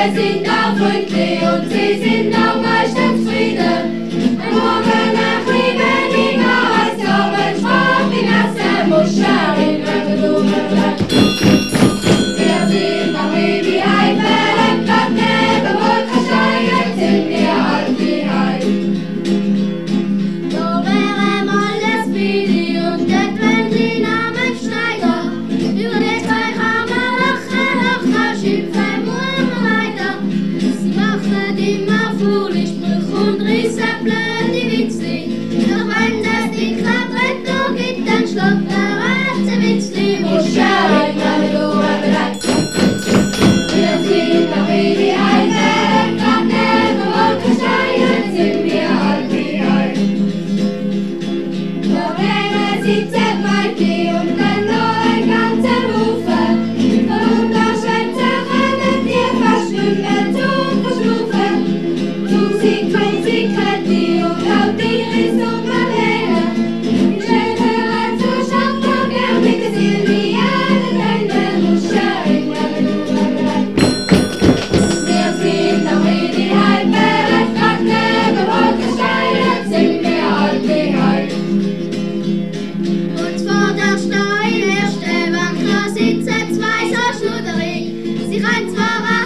sind auch freundlich und sie sind auch meistens zufrieden. Ein Morgen nach Liebeniger heißt aber Sprach wie nasse Muscherin, wenn du bleibt. Wir sind auch wie die Heimwellen, grad neben Wolkenstein, sind wir alt wie heim. Da wäre mal das Bidi und das Wendli namens Schneider, über die zwei Hammer lachen, schimpfen weiter. Sie machen immer foolish Sprüche und rissen blöde Witzli. Doch wenn das nicht klappt, da gibt dann Schlag der Ratze Witzli. Muscherin, wenn du bleibst. Wir sind auch wie die Heimwellen, grad neben Wolkenstein, sind wir alt wie heim. Da wäre sitzen Mighty und dann noch ein ganzer Haufen. Von Unterschwätzer können wir fast nicht mehr zu verschlufen. Du sie crazy Catty und auch die Richtung mal her. Ich stelle ein Zuschauer vor, gern blicken sie wie alle deine Muscherin, wenn du bleibst. Wir sind auch wie die Heimwellen, grad neben Wolkenstein, sind wir alt wie heim. Und vor der Stein erste Bank, da sitzen zwei so Schnuderi. Sie können zwar